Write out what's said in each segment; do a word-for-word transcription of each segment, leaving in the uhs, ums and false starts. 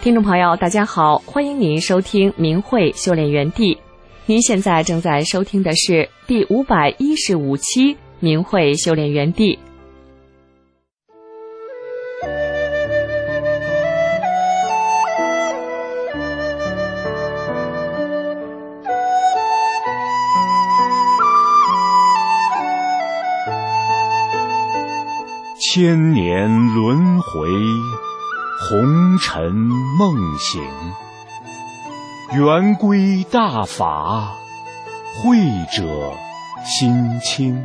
听众朋友大家好，欢迎您收听明慧修炼园地。您现在正在收听的是第五百一十五期明慧修炼园地。 千年轮回，红尘梦醒，圆规大法，慧者心清。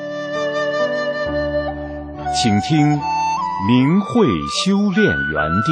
请听明慧修炼园地。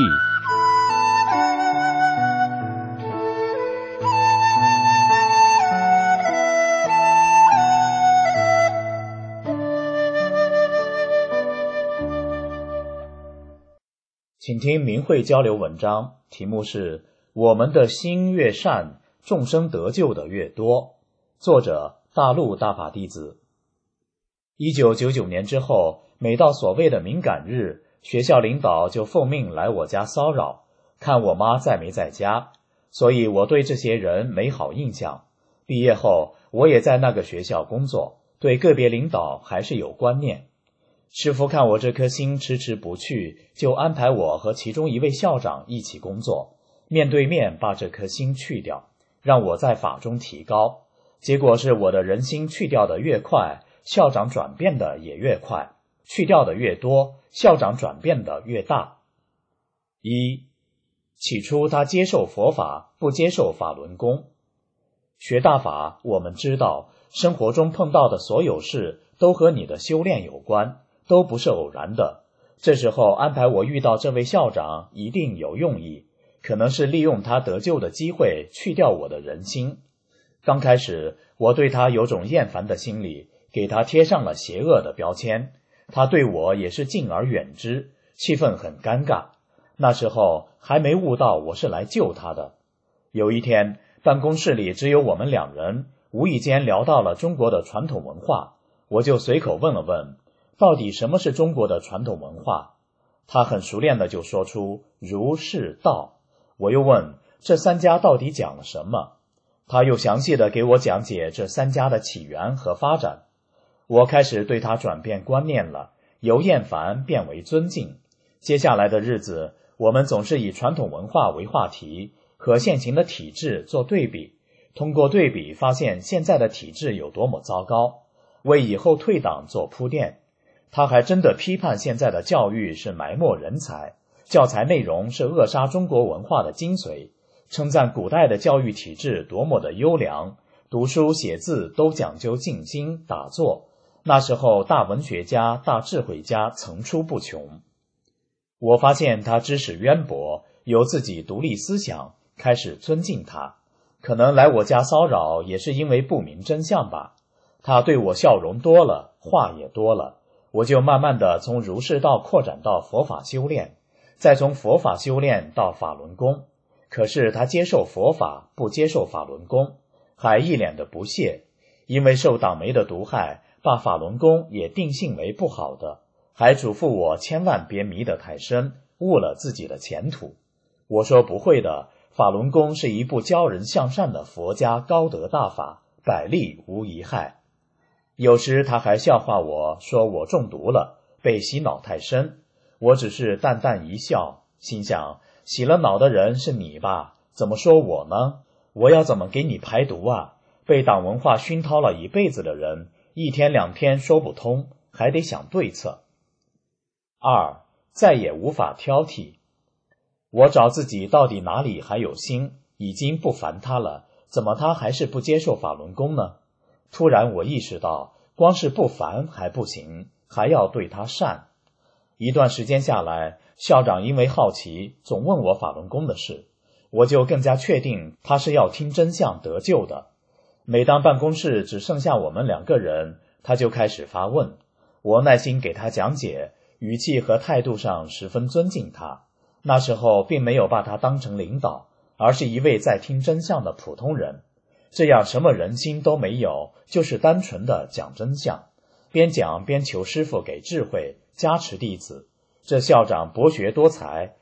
请听明慧交流文章，题目是我们的心越善，众生得救的越多。作者大陆大法弟子。一九九九年之后，每到所谓的敏感日，学校领导就奉命来我家骚扰，看我妈在没在家，所以我对这些人没好印象。毕业后，我也在那个学校工作，对个别领导还是有观念。师父看我这颗心迟迟不去，就安排我和其中一位校长一起工作，面对面把这颗心去掉，让我在法中提高。结果是我的人心去掉的越快，校长转变的也越快，去掉的越多，校长转变的越大。一，起初他接受佛法，不接受法轮功。学大法，我们知道生活中碰到的所有事都和你的修炼有关，都不是偶然的。这时候安排我遇到这位校长一定有用意，可能是利用他得救的机会去掉我的人心。刚开始我对他有种厌烦的心理，给他贴上了邪恶的标签，他对我也是敬而远之，气氛很尴尬。那时候还没悟到我是来救他的。有一天办公室里只有我们两人，无意间聊到了中国的传统文化，我就随口问了问到底什么是中国的传统文化？他很熟练的就说出儒释道。我又问这三家到底讲了什么？他又详细的给我讲解这三家的起源和发展。我开始对他转变观念了，由厌烦变为尊敬。接下来的日子，我们总是以传统文化为话题，和现行的体制做对比，通过对比发现现在的体制有多么糟糕，为以后退档做铺垫。他还真的批判现在的教育是埋没人才，教材内容是扼杀中国文化的精髓，称赞古代的教育体制多么的优良，读书写字都讲究静心打坐，那时候大文学家大智慧家层出不穷。我发现他知识渊博，有自己独立思想，开始尊敬他。可能来我家骚扰也是因为不明真相吧。他对我笑容多了，话也多了，我就慢慢的从儒释道扩展到佛法修炼，再从佛法修炼到法轮功。可是他接受佛法，不接受法轮功，还一脸的不屑，因为受党媒的毒害，把法轮功也定性为不好的，还嘱咐我千万别迷得太深，误了自己的前途。我说不会的，法轮功是一部教人向善的佛家高德大法，百利无一害。有时他还笑话我，说我中毒了，被洗脑太深。我只是淡淡一笑，心想洗了脑的人是你吧，怎么说我呢？我要怎么给你排毒啊？被党文化熏陶了一辈子的人，一天两天说不通，还得想对策。二，再也无法挑剔。我找自己到底哪里还有心，已经不烦他了，怎么他还是不接受法轮功呢？突然我意识到，光是不烦还不行，还要对他善。一段时间下来，校长因为好奇，总问我法轮功的事，我就更加确定他是要听真相得救的。每当办公室只剩下我们两个人，他就开始发问，我耐心给他讲解，语气和态度上十分尊敬他。那时候并没有把他当成领导，而是一位在听真相的普通人。这样什么人心都没有，就是单纯的讲真相，边讲边求师父给智慧加持弟子。这校长博学多才，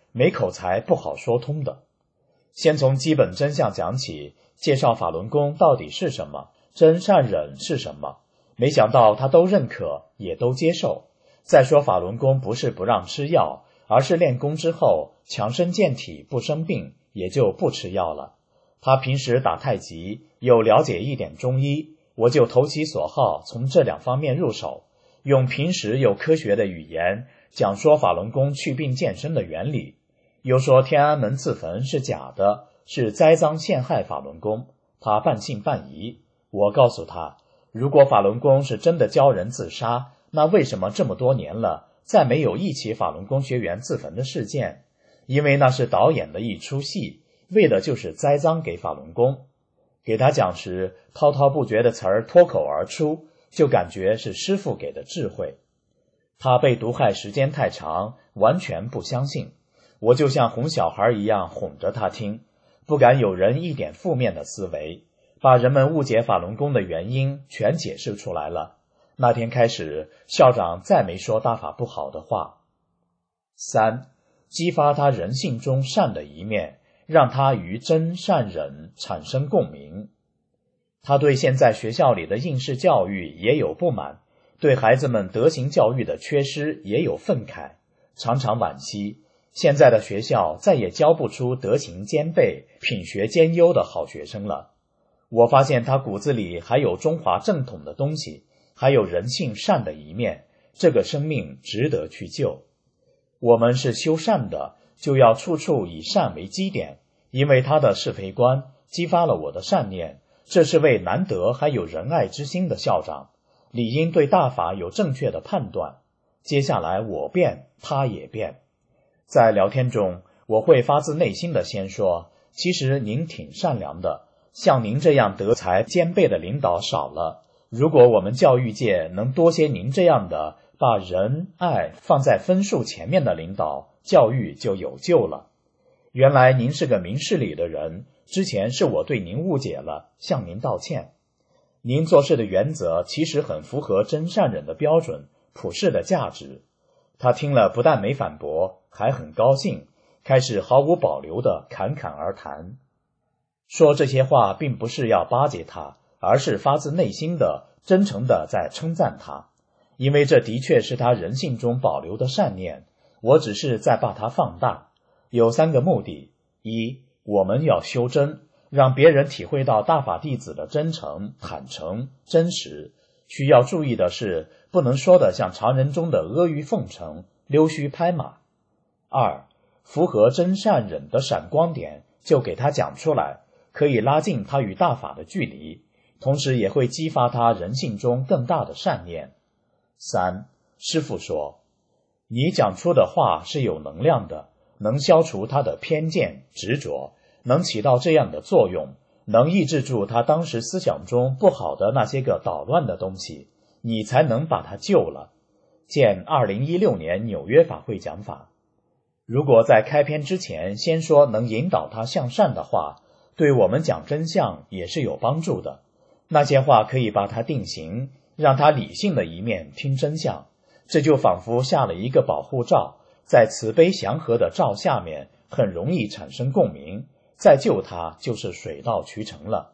没口才不好说通的。先从基本真相讲起，介绍法轮功到底是什么，真善忍是什么，没想到他都认可，也都接受。再说法轮功不是不让吃药，而是练功之后强身健体不生病，也就不吃药了。他平时打太极，又了解一点中医，我就投其所好，从这两方面入手，用平时又科学的语言讲说法轮功祛病健身的原理。又说天安门自焚是假的，是栽赃陷害法轮功，他半信半疑。我告诉他，如果法轮功是真的教人自杀，那为什么这么多年了再没有一起法轮功学员自焚的事件？因为那是导演的一出戏，为的就是栽赃给法轮功。给他讲时，滔滔不绝的词儿脱口而出，就感觉是师父给的智慧。他被毒害时间太长，完全不相信。我就像哄小孩一样哄着他听，不敢有人一点负面的思维，把人们误解法轮功的原因全解释出来了。那天开始，校长再没说大法不好的话。三，激发他人性中善的一面，让他与真善忍产生共鸣。他对现在学校里的应试教育也有不满，对孩子们德行教育的缺失也有愤慨，常常惋惜现在的学校再也教不出德行兼备、品学兼优的好学生了。我发现他骨子里还有中华正统的东西，还有人性善的一面，这个生命值得去救。我们是修善的，就要处处以善为基点，因为他的是非观激发了我的善念，这是位难得还有仁爱之心的校长，理应对大法有正确的判断。接下来我变，他也变。在聊天中，我会发自内心的先说，其实您挺善良的，像您这样德才兼备的领导少了，如果我们教育界能多些您这样的把仁爱放在分数前面的领导，教育就有救了。原来您是个明事理的人，之前是我对您误解了，向您道歉。您做事的原则其实很符合真善忍的标准，普世的价值。他听了不但没反驳，还很高兴，开始毫无保留地侃侃而谈。说这些话并不是要巴结他，而是发自内心的、真诚地在称赞他，因为这的确是他人性中保留的善念，我只是在把它放大。有三个目的：一，我们要修真，让别人体会到大法弟子的真诚、坦诚、真实。需要注意的是，不能说的像常人中的阿谀奉承、溜须拍马。二，符合真善忍的闪光点就给他讲出来，可以拉近他与大法的距离，同时也会激发他人性中更大的善念。三，师父说，你讲出的话是有能量的，能消除他的偏见、执着，能起到这样的作用，能抑制住他当时思想中不好的那些个捣乱的东西，你才能把他救了。见二零一六年纽约法会讲法。如果在开篇之前先说能引导他向善的话，对我们讲真相也是有帮助的。那些话可以把他定型，让他理性的一面听真相，这就仿佛下了一个保护罩，在慈悲祥和的罩下面很容易产生共鸣，再救他就是水到渠成了。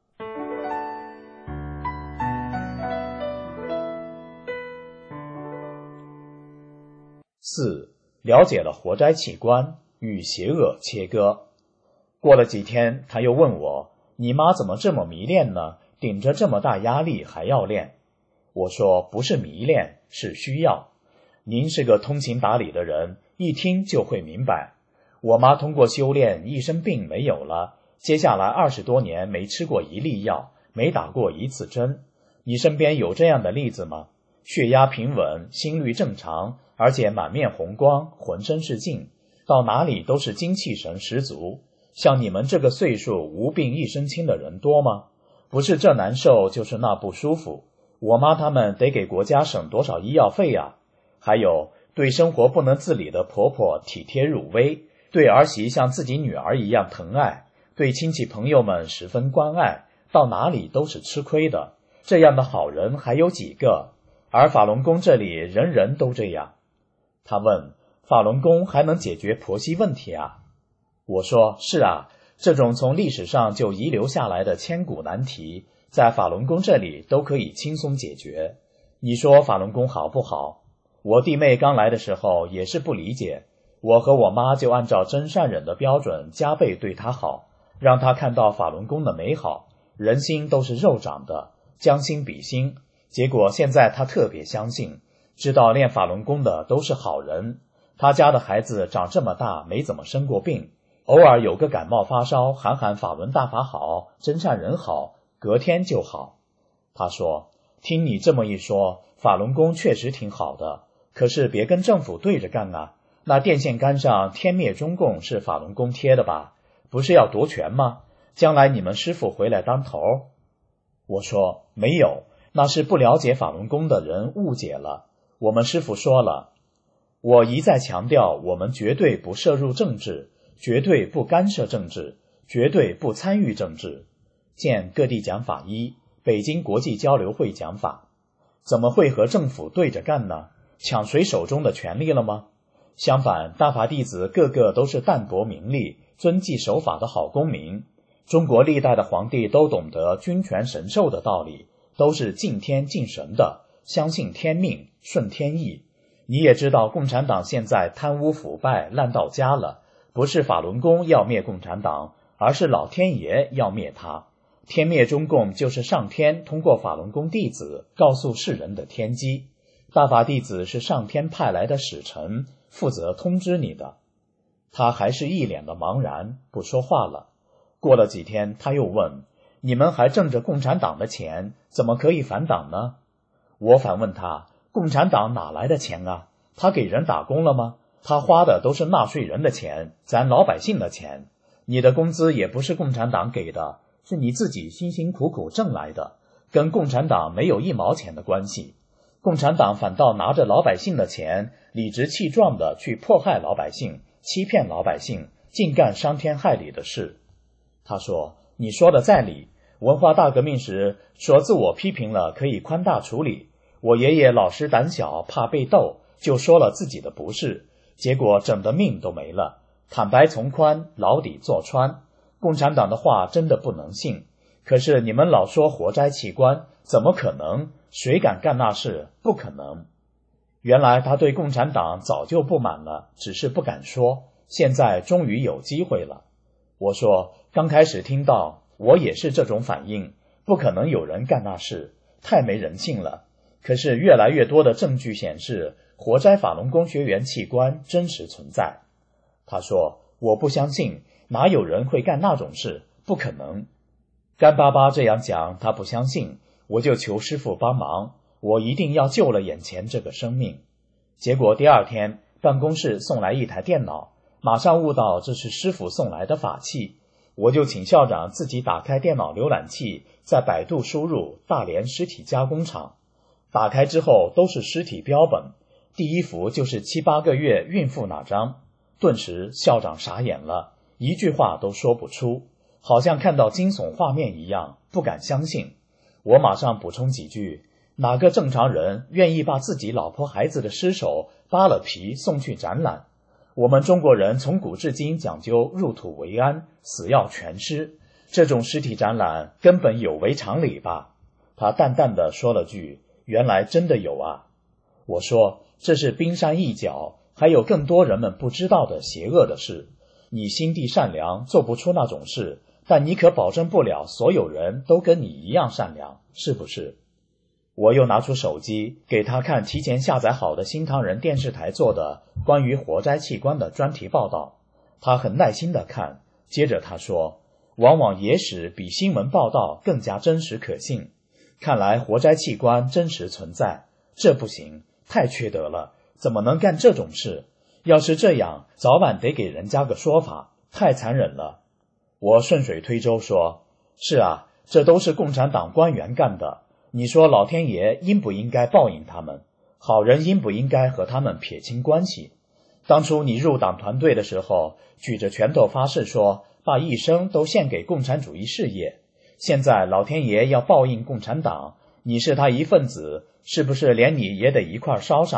四，了解了活摘器官，与邪恶切割。过了几天，他又问我，你妈怎么这么迷恋呢？顶着这么大压力还要练。我说不是迷恋，是需要。您是个通情达理的人，一听就会明白。我妈通过修炼，一身病没有了，接下来二十多年没吃过一粒药，没打过一次针。你身边有这样的例子吗？血压平稳，心率正常，而且满面红光，浑身是劲，到哪里都是精气神十足。像你们这个岁数无病一身轻的人多吗？不是这难受，就是那不舒服。我妈他们得给国家省多少医药费啊？还有，对生活不能自理的婆婆体贴入微，对儿媳像自己女儿一样疼爱，对亲戚朋友们十分关爱，到哪里都是吃亏的。这样的好人还有几个？而法轮功这里人人都这样。他问， 法轮功还能解决婆媳问题啊？我说，是啊，这种从历史上就遗留下来的千古难题，在法轮功这里都可以轻松解决。你说法轮功好不好？我弟妹刚来的时候也是不理解，我和我妈就按照真善忍的标准加倍对她好，让她看到法轮功的美好，人心都是肉长的，将心比心。结果现在她特别相信，知道练法轮功的都是好人。她家的孩子长这么大没怎么生过病，偶尔有个感冒发烧，喊喊法轮大法好，真善忍好，隔天就好。她说，听你这么一说，法轮功确实挺好的，可是别跟政府对着干啊，那电线杆上天灭中共是法轮功贴的吧？不是要夺权吗？将来你们师父回来当头？我说，没有，那是不了解法轮功的人误解了。我们师父说了，我一再强调，我们绝对不涉入政治，绝对不干涉政治，绝对不参与政治。见各地讲法一，北京国际交流会讲法。怎么会和政府对着干呢？抢谁手中的权力了吗？相反，大法弟子个个都是淡泊名利、遵纪守法的好公民。中国历代的皇帝都懂得君权神授的道理，都是敬天敬神的，相信天命，顺天意。你也知道共产党现在贪污腐败烂到家了，不是法轮功要灭共产党，而是老天爷要灭他。天灭中共就是上天通过法轮功弟子告诉世人的天机，大法弟子是上天派来的使臣，负责通知你的。他还是一脸的茫然，不说话了。过了几天，他又问，你们还挣着共产党的钱，怎么可以反党呢？我反问他，共产党哪来的钱啊？他给人打工了吗？他花的都是纳税人的钱，咱老百姓的钱。你的工资也不是共产党给的，是你自己辛辛苦苦挣来的，跟共产党没有一毛钱的关系。共产党反倒拿着老百姓的钱，理直气壮地去迫害老百姓，欺骗老百姓，尽干伤天害理的事。他说，你说的在理，文化大革命时说自我批评了可以宽大处理，我爷爷老实胆小，怕被斗，就说了自己的不是，结果整的命都没了。坦白从宽，牢底坐穿。共产党的话真的不能信，可是你们老说活摘器官，怎么可能？谁敢干那事？不可能。原来他对共产党早就不满了，只是不敢说，现在终于有机会了。我说，刚开始听到，我也是这种反应，不可能有人干那事，太没人性了。可是越来越多的证据显示，活摘法轮功学员器官真实存在。他说，我不相信，哪有人会干那种事？不可能。干巴巴这样讲，他不相信，我就求师父帮忙，我一定要救了眼前这个生命。结果第二天，办公室送来一台电脑，马上悟到这是师父送来的法器，我就请校长自己打开电脑浏览器，在百度输入大连尸体加工厂。打开之后都是尸体标本，第一幅就是七八个月孕妇那张。顿时校长傻眼了，一句话都说不出，好像看到惊悚画面一样，不敢相信。我马上补充几句，哪个正常人愿意把自己老婆孩子的尸首扒了皮送去展览？我们中国人从古至今讲究入土为安，死要全尸，这种尸体展览根本有违常理吧？他淡淡地说了句，原来真的有啊。我说，这是冰山一角，还有更多人们不知道的邪恶的事。你心地善良，做不出那种事，但你可保证不了所有人都跟你一样善良，是不是？我又拿出手机给他看提前下载好的新唐人电视台做的关于活摘器官的专题报道，他很耐心地看，接着他说，往往野史比新闻报道更加真实可信，看来活摘器官真实存在，这不行，太缺德了，怎么能干这种事？要是这样，早晚得给人家个说法，太残忍了。我顺水推舟说，是啊，这都是共产党官员干的，你说老天爷应不应该报应他们？好人应不应该和他们撇清关系？当初你入党团队的时候，举着拳头发誓说把一生都献给共产主义事业，现在老天爷要报应共产党，你是他一份子，是不是连你也得一块烧上？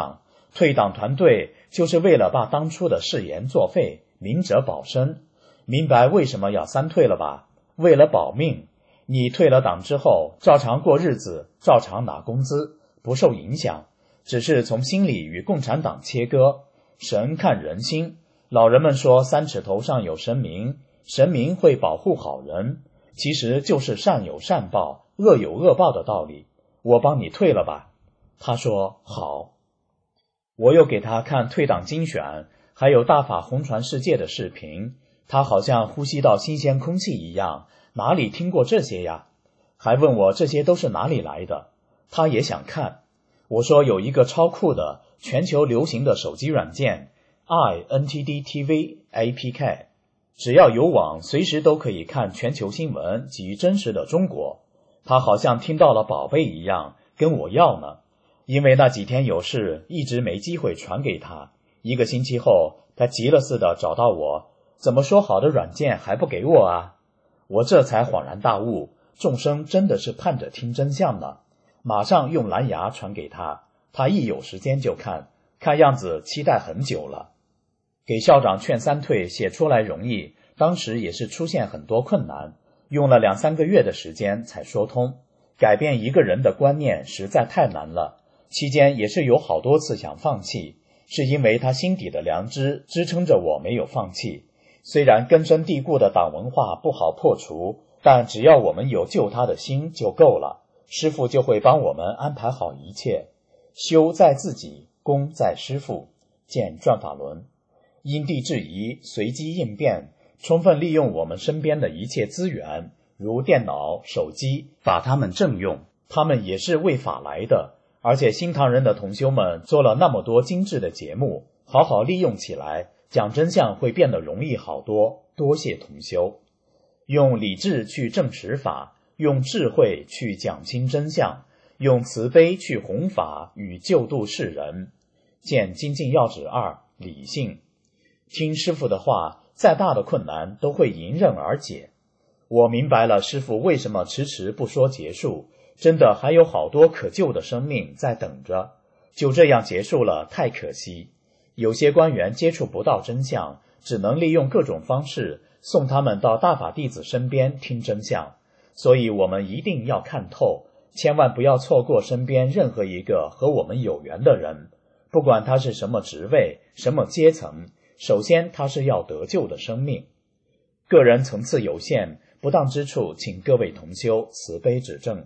退党团队就是为了把当初的誓言作废，明哲保身。明白为什么要三退了吧？为了保命。你退了党之后，照常过日子，照常拿工资，不受影响，只是从心里与共产党切割。神看人心，老人们说三尺头上有神明，神明会保护好人，其实就是善有善报，恶有恶报的道理。我帮你退了吧。他说好。我又给他看退党精选，还有大法红传世界的视频，他好像呼吸到新鲜空气一样，哪里听过这些呀？还问我这些都是哪里来的，他也想看。我说有一个超酷的全球流行的手机软件 I N T D T V A P K， 只要有网，随时都可以看全球新闻及真实的中国。他好像听到了宝贝一样，跟我要呢。因为那几天有事，一直没机会传给他。一个星期后，他急了似的找到我，怎么说好的软件还不给我啊？我这才恍然大悟，众生真的是盼着听真相呢。马上用蓝牙传给他，他一有时间就看，看样子期待很久了。给校长劝三退写出来容易，当时也是出现很多困难，用了两三个月的时间才说通。改变一个人的观念实在太难了，期间也是有好多次想放弃，是因为他心底的良知支撑着我没有放弃。虽然根深蒂固的党文化不好破除，但只要我们有救他的心就够了，师父就会帮我们安排好一切。修在自己，功在师父。见转法轮。因地制宜，随机应变，充分利用我们身边的一切资源，如电脑、手机，把它们正用。他们也是为法来的，而且新唐人的同修们做了那么多精致的节目，好好利用起来，讲真相会变得容易好多。多谢同修。用理智去证实法，用智慧去讲清真相，用慈悲去弘法与救度世人。见精进要旨二，理性。听师父的话，再大的困难都会迎刃而解。我明白了师父为什么迟迟不说结束，真的还有好多可救的生命在等着，就这样结束了太可惜。有些官员接触不到真相，只能利用各种方式送他们到大法弟子身边听真相，所以我们一定要看透，千万不要错过身边任何一个和我们有缘的人，不管他是什么职位、什么阶层，首先他是要得救的生命。个人层次有限，不当之处请各位同修慈悲指正。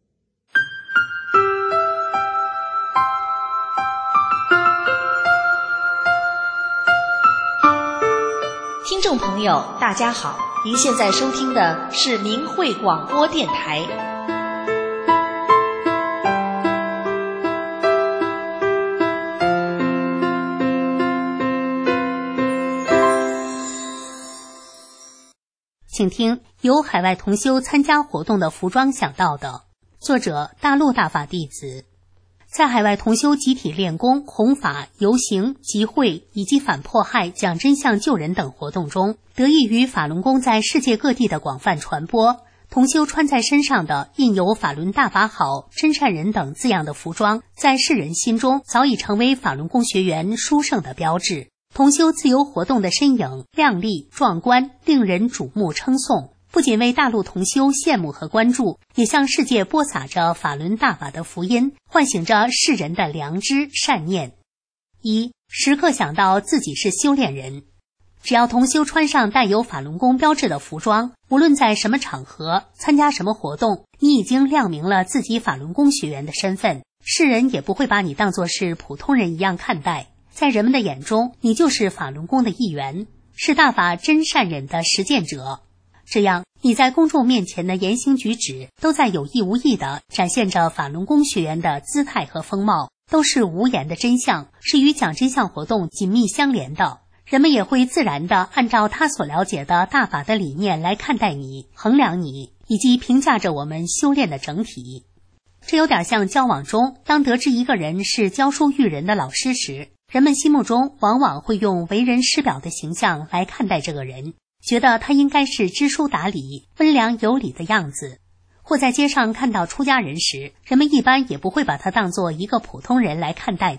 听众朋友大家好，您现在收听的是明慧广播电台。 请听由海外同修参加活动的服装想到的，作者大陆大法弟子。在海外同修集体练功、弘法、游行、集会以及反迫害、讲真相、救人等活动中，得益于法轮功在世界各地的广泛传播，同修穿在身上的印有法轮大法好、真善人等字样的服装，在世人心中早已成为法轮功学员殊胜的标志。同修自由活动的身影亮丽壮观，令人瞩目称颂，不仅为大陆同修羡慕和关注，也向世界播撒着法轮大法的福音，唤醒着世人的良知善念。一、时刻想到自己是修炼人。只要同修穿上带有法轮功标志的服装，无论在什么场合参加什么活动，你已经亮明了自己法轮功学员的身份，世人也不会把你当作是普通人一样看待，在人们的眼中，你就是法轮功的一员，是大法真善忍的实践者。这样，你在公众面前的言行举止，都在有意无意地展现着法轮功学员的姿态和风貌，都是无言的真相，是与讲真相活动紧密相连的。人们也会自然地按照他所了解的大法的理念来看待你、衡量你，以及评价着我们修炼的整体。这有点像交往中，当得知一个人是教书育人的老师时，人们心目中往往会用为人师表的形象来看待这个人，觉得他应该是知书达理、温良有礼的样子。或在街上看到出家人时，人们一般也不会把他当作一个普通人来看待的，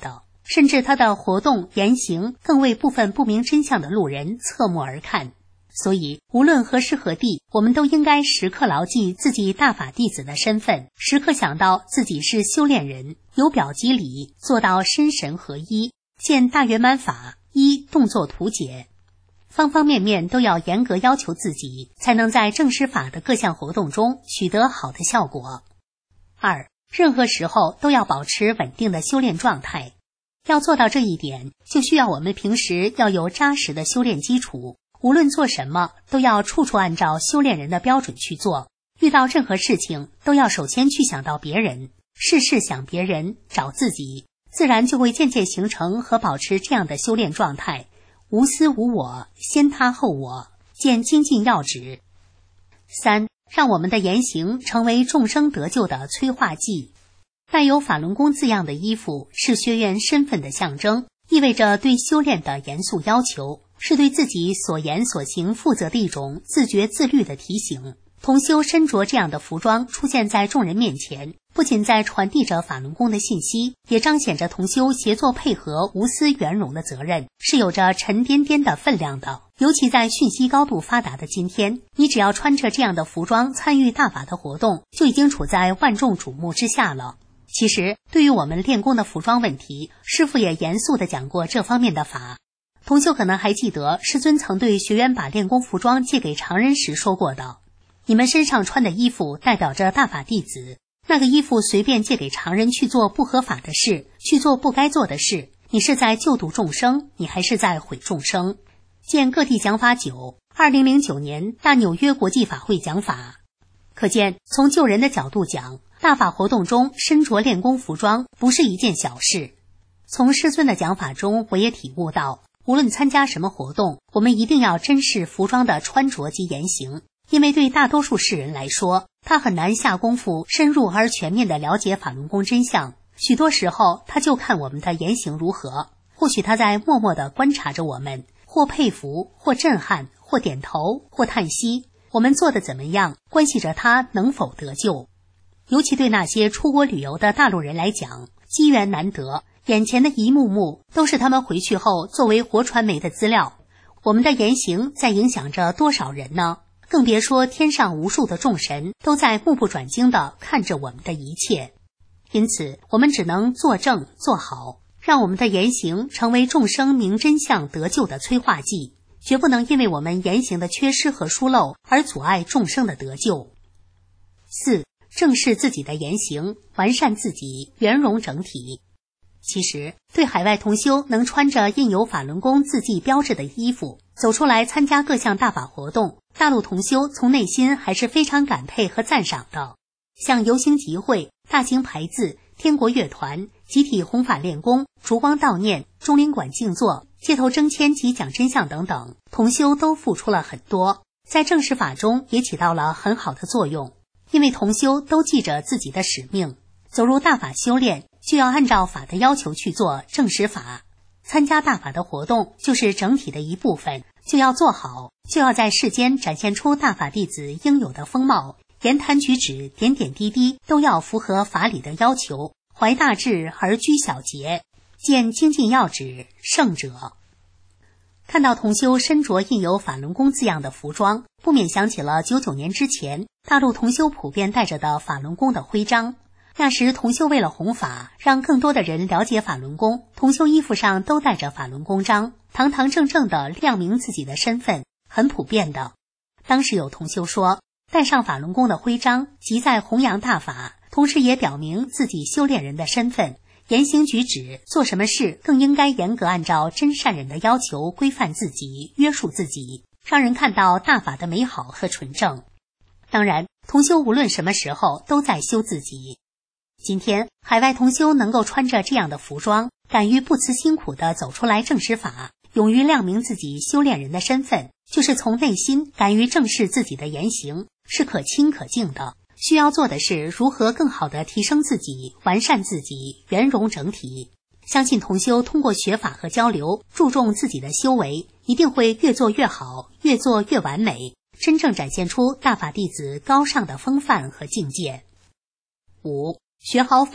甚至他的活动言行更为部分不明真相的路人侧目而看。所以无论何时何地，我们都应该时刻牢记自己大法弟子的身份，时刻想到自己是修炼人，由表及里，做到身神合一，见大圆满法，一动作图解，方方面面都要严格要求自己，才能在正实法的各项活动中取得好的效果。二，任何时候都要保持稳定的修炼状态。要做到这一点，就需要我们平时要有扎实的修炼基础，无论做什么都要处处按照修炼人的标准去做，遇到任何事情都要首先去想到别人，事事想别人，找自己，自然就会渐渐形成和保持这样的修炼状态，无私无我，先他后我，见精进要旨。三，让我们的言行成为众生得救的催化剂。带有法轮功字样的衣服是学员身份的象征，意味着对修炼的严肃要求，是对自己所言所行负责的一种自觉自律的提醒。同修身着这样的服装出现在众人面前，不仅在传递着法轮功的信息，也彰显着同修协作配合无私圆融的责任，是有着沉甸甸的分量的。尤其在讯息高度发达的今天，你只要穿着这样的服装参与大法的活动，就已经处在万众瞩目之下了。其实对于我们练功的服装问题，师父也严肃地讲过这方面的法。同修可能还记得师尊曾对学员把练功服装借给常人时说过的，你们身上穿的衣服代表着大法弟子，那个衣服随便借给常人去做不合法的事，去做不该做的事，你是在救度众生，你还是在毁众生。见各地讲法九，二零零九年大纽约国际法会讲法。可见从救人的角度讲，大法活动中身着练功服装不是一件小事。从师尊的讲法中，我也体悟到，无论参加什么活动，我们一定要珍视服装的穿着及言行，因为对大多数世人来说，他很难下功夫深入而全面地了解法轮功真相，许多时候他就看我们的言行如何，或许他在默默地观察着我们，或佩服，或震撼，或点头，或叹息，我们做得怎么样，关系着他能否得救。尤其对那些出国旅游的大陆人来讲，机缘难得，眼前的一幕幕都是他们回去后作为活传媒的资料。我们的言行在影响着多少人呢？更别说天上无数的众神都在目不转睛地看着我们的一切。因此我们只能做正做好，让我们的言行成为众生明真相得救的催化剂，绝不能因为我们言行的缺失和疏漏而阻碍众生的得救。四，正视自己的言行，完善自己，圆融整体。其实对海外同修能穿着印有法轮功字迹标志的衣服走出来参加各项大法活动，大陆同修从内心还是非常感佩和赞赏的。像游行集会、大型牌字、天国乐团、集体弘法练功、烛光悼念、中领馆静坐、街头征签及讲真相等等，同修都付出了很多，在正实法中也起到了很好的作用。因为同修都记着自己的使命，走入大法修炼就要按照法的要求去做正实法，参加大法的活动就是整体的一部分，就要做好，就要在世间展现出大法弟子应有的风貌，言谈举止点点滴滴都要符合法理的要求，怀大志而居小节，见精进要旨，圣者。看到同修身着印有法轮功字样的服装，不免想起了九九年之前大陆同修普遍带着的法轮功的徽章。那时同修为了弘法，让更多的人了解法轮功，同修衣服上都带着法轮功章，堂堂正正地亮明自己的身份，很普遍的。当时有同修说，带上法轮功的徽章，即在弘扬大法，同时也表明自己修炼人的身份，言行举止做什么事更应该严格按照真善人的要求规范自己，约束自己，让人看到大法的美好和纯正。当然同修无论什么时候都在修自己。今天海外同修能够穿着这样的服装，敢于不辞辛苦地走出来正实法，勇于亮明自己修炼人的身份，就是从内心敢于正视自己的言行，是可亲可敬的。需要做的是如何更好地提升自己，完善自己，圆融整体。相信同修通过学法和交流，注重自己的修为，一定会越做越好，越做越完美，真正展现出大法弟子高尚的风范和境界。五，学好法，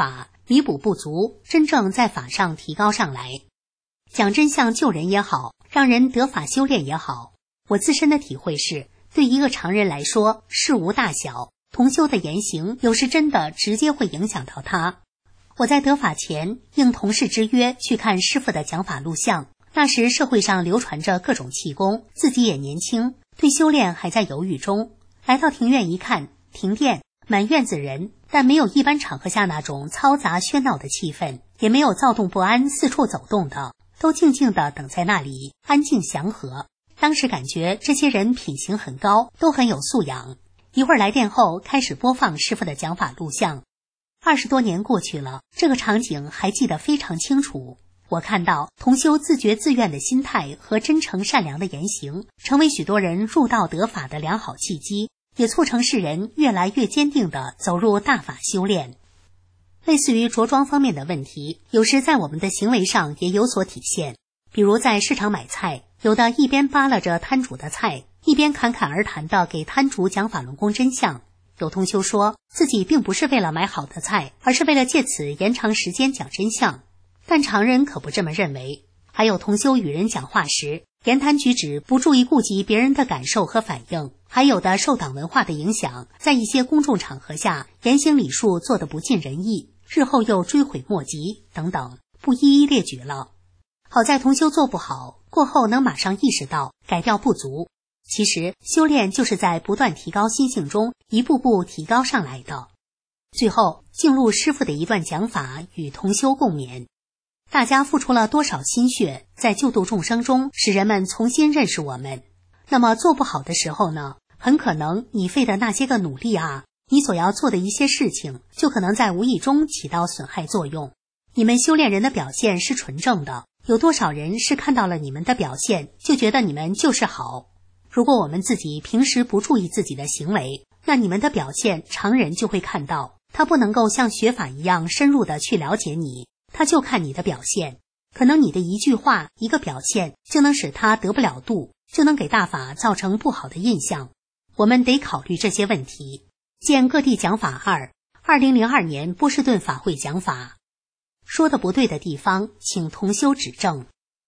弥补不足，真正在法上提高上来。讲真相救人也好，让人得法修炼也好，我自身的体会是，对一个常人来说，事无大小，同修的言行有时真的直接会影响到他。我在得法前应同事之约去看师父的讲法录像，那时社会上流传着各种气功，自己也年轻，对修炼还在犹豫中。来到庭院一看，停电，满院子人，但没有一般场合下那种嘈杂喧闹的气氛，也没有躁动不安四处走动的，都静静地等在那里，安静祥和。当时感觉这些人品行很高，都很有素养。一会儿来电后，开始播放师父的讲法录像。二十多年过去了，这个场景还记得非常清楚。我看到同修自觉自愿的心态和真诚善良的言行，成为许多人入道得法的良好契机，也促成世人越来越坚定地走入大法修炼。类似于着装方面的问题，有时在我们的行为上也有所体现。比如在市场买菜，有的一边扒拉着摊主的菜，一边侃侃而谈地给摊主讲法轮功真相。有同修说自己并不是为了买好的菜，而是为了借此延长时间讲真相，但常人可不这么认为。还有同修与人讲话时，言谈举止不注意顾及别人的感受和反应，还有的受党文化的影响，在一些公众场合下言行礼数做得不尽人意，日后又追悔莫及等等，不一一列举了。好在同修做不好，过后能马上意识到，改掉不足。其实修炼就是在不断提高心性中一步步提高上来的。最后进入师父的一段讲法与同修共勉，大家付出了多少心血，在救度众生中使人们重新认识我们。那么做不好的时候呢，很可能你费的那些个努力啊，你所要做的一些事情，就可能在无意中起到损害作用。你们修炼人的表现是纯正的，有多少人是看到了你们的表现，就觉得你们就是好。如果我们自己平时不注意自己的行为，那你们的表现常人就会看到，他不能够像学法一样深入的去了解你，他就看你的表现。可能你的一句话一个表现就能使他得不了度，就能给大法造成不好的印象。我们得考虑这些问题。见各地讲法二，二零零二年波士顿法会讲法。说的不对的地方，请同修指正。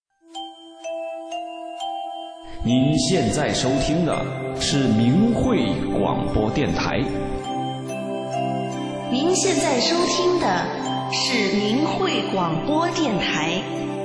您现在收听的是明慧广播电台。 您现在收听的是明慧广播电台。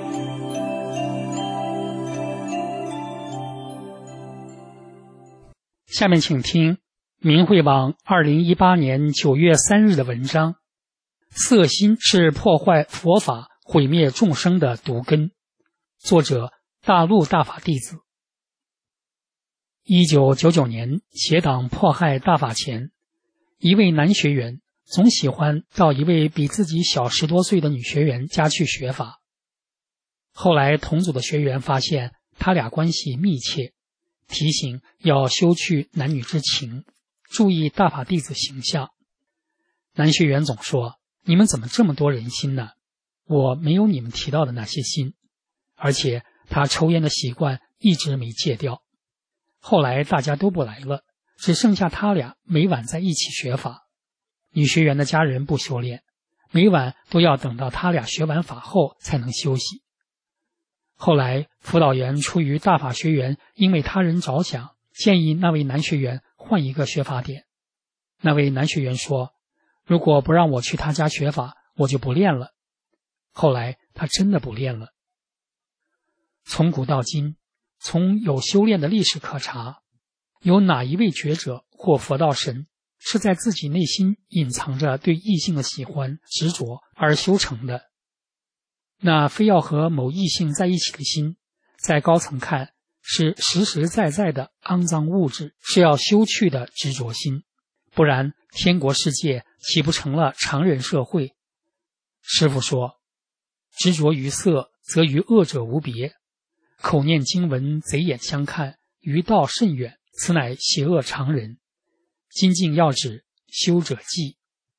下面请听明慧网二零一八年九月三日的文章：色心是破坏佛法、毁灭众生的毒根。作者：大陆大法弟子。一九九九年，邪党迫害大法前，一位男学员总喜欢到一位比自己小十多岁的女学员家去学法。后来同组的学员发现他俩关系密切，提醒要修去男女之情，注意大法弟子形象。男学员总说：你们怎么这么多人心呢？我没有你们提到的那些心。而且他抽烟的习惯一直没戒掉。后来大家都不来了，只剩下他俩每晚在一起学法。女学员的家人不修炼，每晚都要等到他俩学完法后才能休息。后来辅导员出于大法学员因为他人着想，建议那位男学员换一个学法点。那位男学员说：如果不让我去他家学法，我就不练了。后来他真的不练了。从古到今，从有修炼的历史可查，有哪一位觉者或佛道神是在自己内心隐藏着对异性的喜欢、执着而修成的？那非要和某异性在一起的心，在高层看是实实在在的肮脏物质，是要修去的执着心，不然天国世界岂不成了常人社会？师父说：执着于色，则与恶者无别；口念经文，贼眼相看，于道甚远，此乃邪恶常人。精进要旨，修者记。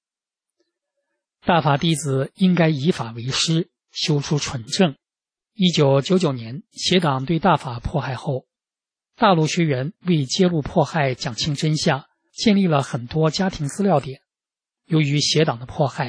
大法弟子应该以法为师，修出纯正。一九九九年，邪党对大法迫害后，大陆学员为揭露迫害、讲清真相，建立了很多家庭资料点。由于邪党的迫害，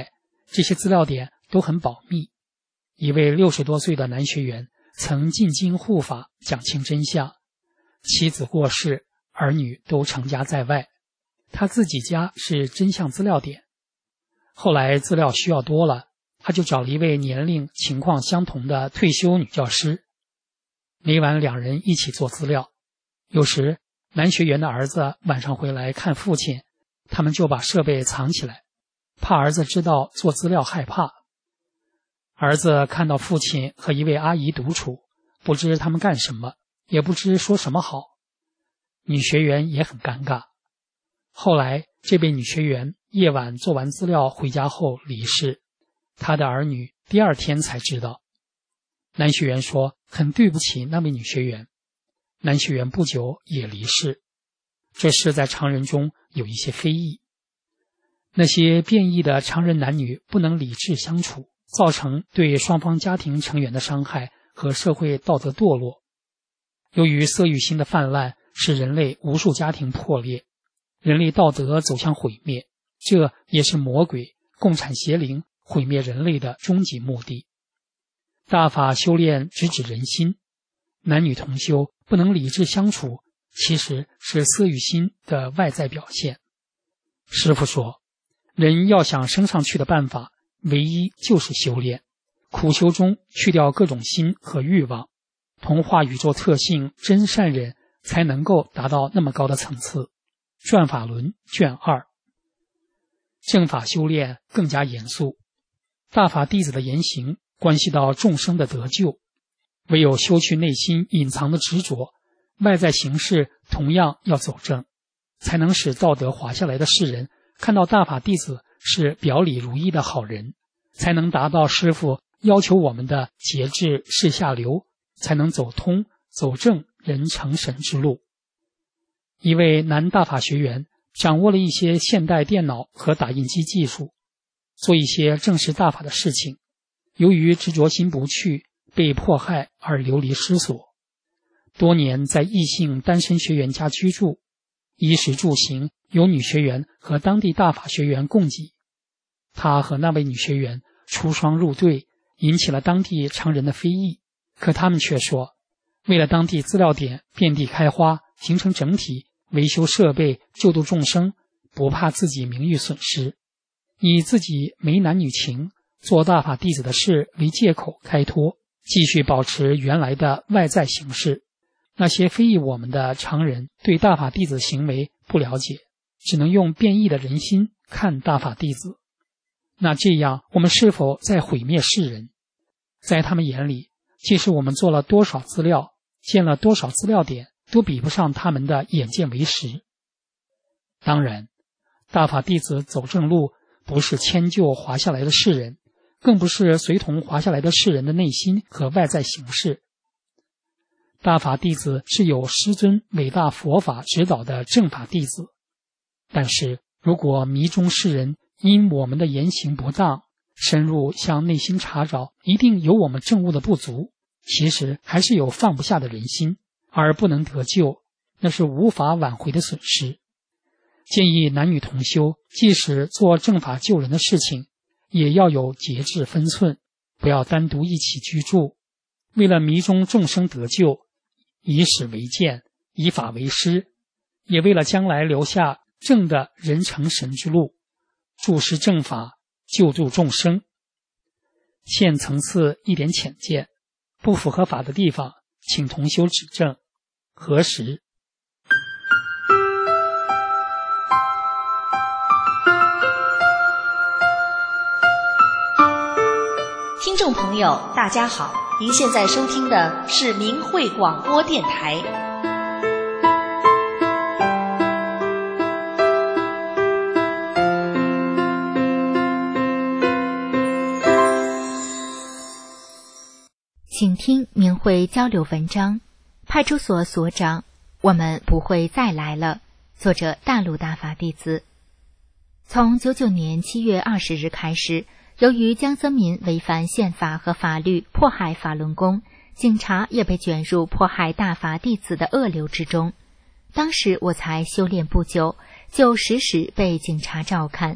这些资料点都很保密。一位六十多岁的男学员曾进京护法，讲清真相，妻子过世，儿女都成家在外，他自己家是真相资料点。后来资料需要多了，他就找了一位年龄情况相同的退休女教师，每晚两人一起做资料。有时男学员的儿子晚上回来看父亲，他们就把设备藏起来，怕儿子知道做资料害怕。儿子看到父亲和一位阿姨独处，不知他们干什么，也不知说什么好。女学员也很尴尬。后来这位女学员夜晚做完资料回家后离世，她的儿女第二天才知道。男学员说很对不起那位女学员，男学员不久也离世。这事在常人中有一些非议。那些变异的常人男女不能理智相处，造成对双方家庭成员的伤害和社会道德堕落。由于色欲心的泛滥，使人类无数家庭破裂，人类道德走向毁灭，这也是魔鬼、共产邪灵毁灭人类的终极目的。大法修炼直指人心，男女同修不能理智相处，其实是色欲心的外在表现。师父说，人要想升上去的办法，唯一就是修炼，苦修中去掉各种心和欲望，同化宇宙特性真善忍，才能够达到那么高的层次。转法轮卷二。正法修炼更加严肃，大法弟子的言行关系到众生的得救，唯有修去内心隐藏的执着，外在形式同样要走正，才能使道德滑下来的世人看到大法弟子是表里如一的好人，才能达到师父要求我们的节制是下流，才能走通走正人成神之路。一位男大法学员掌握了一些现代电脑和打印机技术，做一些正式大法的事情，由于执着心不去，被迫害而流离失所。多年在异性单身学员家居住，衣食住行由女学员和当地大法学员供给。他和那位女学员出双入对，引起了当地常人的非议，可他们却说，为了当地资料点遍地开花，形成整体，维修设备，救度众生，不怕自己名誉损失，以自己没男女情，做大法弟子的事为借口开脱，继续保持原来的外在形式。那些非议我们的常人对大法弟子行为不了解，只能用变异的人心看大法弟子。那这样我们是否在毁灭世人？在他们眼里，即使我们做了多少资料，建了多少资料点，都比不上他们的眼见为实。当然，大法弟子走正路，不是迁就滑下来的世人，更不是随同滑下来的世人的内心和外在形式。大法弟子是有师尊伟大佛法指导的正法弟子，但是如果迷中世人因我们的言行不当，深入向内心查找，一定有我们证悟的不足，其实还是有放不下的人心，而不能得救，那是无法挽回的损失。建议男女同修，即使做正法救人的事情，也要有节制分寸，不要单独一起居住。为了迷中众生得救，以史为鉴，以法为师，也为了将来留下正的人成神之路，注释正法，救助众生。现层次一点浅见，不符合法的地方，请同修指正。何时？ 听众朋友，大家好，您现在收听的是明慧广播电台。 请听明慧交流文章，派出所所长，我们不会再来了。作者大陆大法弟子。从九九年七月二十日开始，由于江泽民违反宪法和法律，迫害法轮功，警察也被卷入迫害大法弟子的恶流之中。当时我才修炼不久，就时时被警察照看，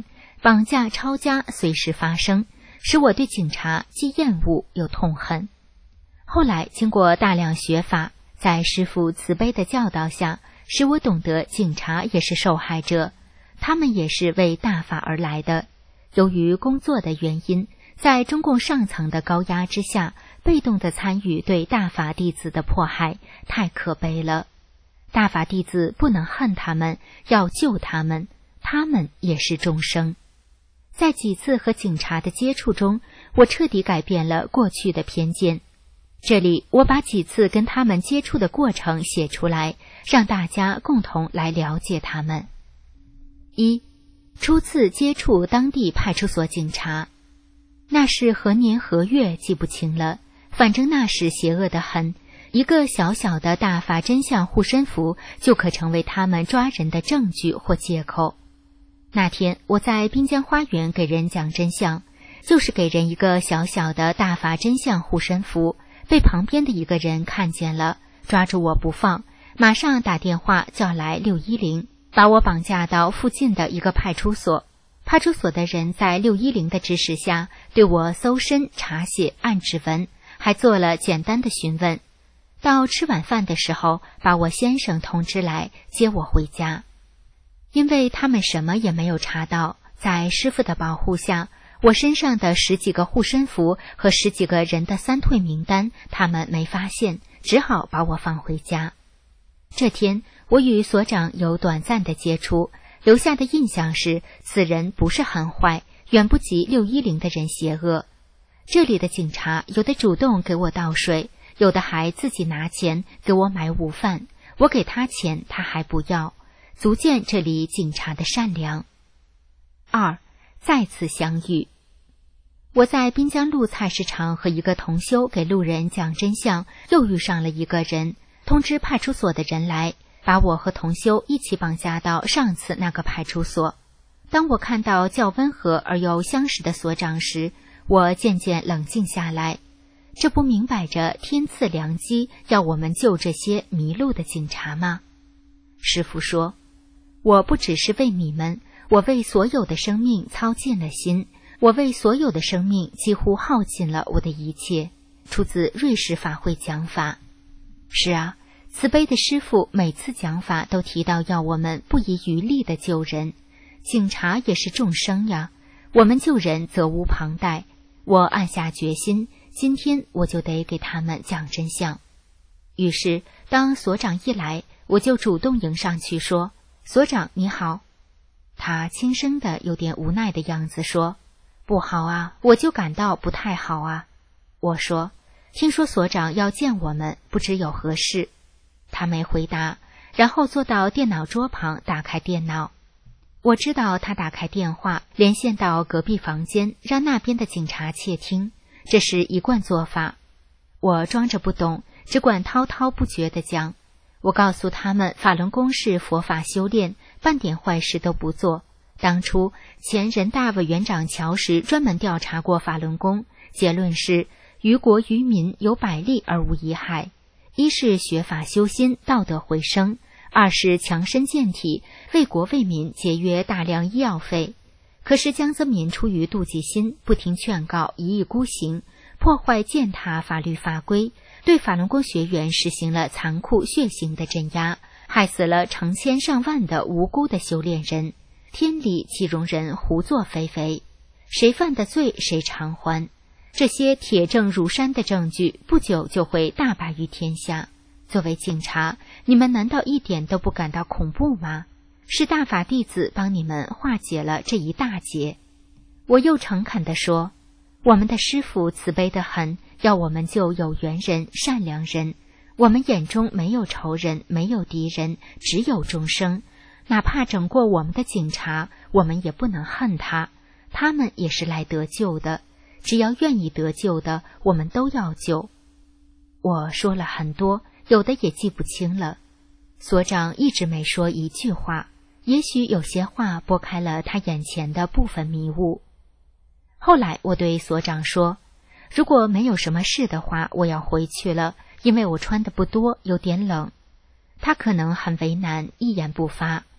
绑架、抄家随时发生，使我对警察既厌恶又痛恨。后来经过大量学法，在师父慈悲的教导下，使我懂得警察也是受害者，他们也是为大法而来的。由于工作的原因，在中共上层的高压之下，被动地参与对大法弟子的迫害，太可悲了。大法弟子不能恨他们，要救他们，他们也是众生。在几次和警察的接触中，我彻底改变了过去的偏见。这里我把几次跟他们接触的过程写出来，让大家共同来了解他们。一、初次接触当地派出所警察，那是何年何月记不清了，反正那时邪恶得很，一个小小的大法真相护身符就可成为他们抓人的证据或借口。那天我在滨江花园给人讲真相，就是给人一个小小的大法真相护身符，被旁边的一个人看见了，抓住我不放，马上打电话叫来六一零，把我绑架到附近的一个派出所。派出所的人在六一零的指使下，对我搜身、查写、按指纹，还做了简单的询问。到吃晚饭的时候，把我先生通知来接我回家。因为他们什么也没有查到，在师父的保护下，我身上的十几个护身符和十几个人的三退名单，他们没发现，只好把我放回家。这天，我与所长有短暂的接触，留下的印象是，此人不是很坏，远不及六一零的人邪恶。这里的警察有的主动给我倒水，有的还自己拿钱给我买午饭，我给他钱他还不要，足见这里警察的善良。二、再次相遇。我在滨江路菜市场和一个同修给路人讲真相，又遇上了一个人，通知派出所的人来，把我和同修一起绑架到上次那个派出所。当我看到较温和而又相识的所长时，我渐渐冷静下来。这不明摆着天赐良机，要我们救这些迷路的警察吗？师父说，我不只是为你们，我为所有的生命操尽了心，我为所有的生命几乎耗尽了我的一切。出自瑞士法会讲法。是啊，慈悲的师父每次讲法都提到要我们不遗余力地救人，警察也是众生呀，我们救人责无旁贷。我暗下决心，今天我就得给他们讲真相。于是当所长一来，我就主动迎上去说，所长你好。他轻声的有点无奈的样子说，不好啊，我就感到不太好啊。我说，听说所长要见我们，不知有何事。他没回答，然后坐到电脑桌旁打开电脑。我知道他打开电话连线到隔壁房间，让那边的警察窃听，这是一贯做法。我装着不懂，只管滔滔不绝地讲。我告诉他们，法轮功是佛法修炼，半点坏事都不做。当初前人大委员长乔石专门调查过法轮功，结论是于国于民有百利而无一害。一是学法修心，道德回升；二是强身健体，为国为民节约大量医药费。可是江泽民出于妒忌心，不听劝告，一意孤行，破坏践踏法律法规，对法轮功学员实行了残酷血腥的镇压，害死了成千上万的无辜的修炼人。天理岂容人胡作非为？谁犯的罪谁偿还？这些铁证如山的证据，不久就会大白于天下。作为警察，你们难道一点都不感到恐怖吗？是大法弟子帮你们化解了这一大劫。我又诚恳地说，我们的师父慈悲得很，要我们救有缘人、善良人。我们眼中没有仇人，没有敌人，只有众生。哪怕整过我们的警察，我们也不能恨他，他们也是来得救的。只要愿意得救的，我们都要救。我说了很多，有的也记不清了。所长一直没说一句话，也许有些话拨开了他眼前的部分迷雾。后来我对所长说，如果没有什么事的话，我要回去了，因为我穿的不多，有点冷。他可能很为难，一言不发。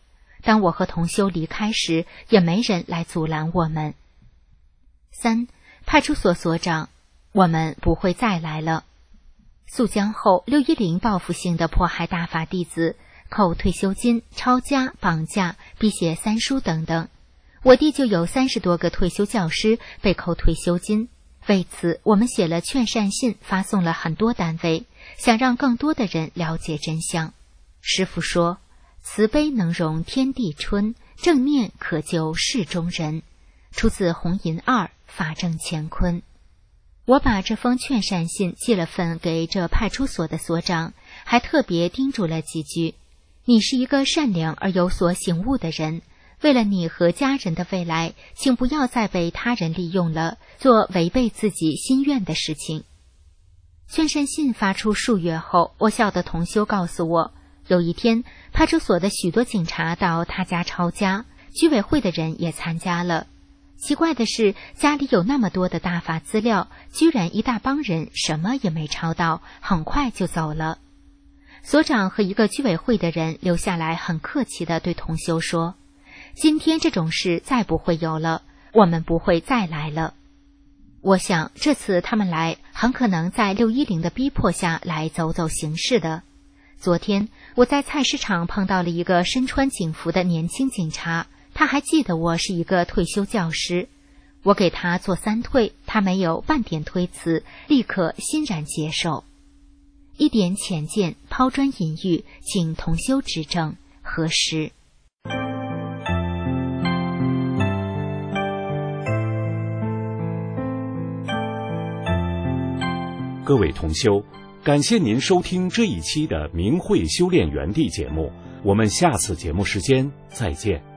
当我和同修离开时，也没人来阻拦我们。三、派出所所长，我们不会再来了。肃江后，六一零报复性的迫害大法弟子，扣退休金、抄家、绑架、逼写三书等等。我弟就有三十多个退休教师被扣退休金。为此，我们写了劝善信，发送了很多单位，想让更多的人了解真相。师父说，慈悲能容天地春，正念可救世中人，出自红银二法正乾坤。我把这封劝善信寄了份给这派出所的所长，还特别叮嘱了几句：你是一个善良而有所醒悟的人，为了你和家人的未来，请不要再被他人利用了，做违背自己心愿的事情。劝善信发出数月后，我校的同修告诉我，有一天派出所的许多警察到他家抄家，居委会的人也参加了。奇怪的是，家里有那么多的大法资料，居然一大帮人什么也没抄到，很快就走了。所长和一个居委会的人留下来，很客气地对同修说，今天这种事再不会有了，我们不会再来了。我想这次他们来很可能在六一零的逼迫下来走走形式的。昨天我在菜市场碰到了一个身穿警服的年轻警察，他还记得我是一个退休教师。我给他做三退，他没有半点推辞，立刻欣然接受。一点浅见，抛砖引玉，请同修指正，何时？ 各位同修，感谢您收听这一期的明慧修炼园地节目，我们下次节目时间再见。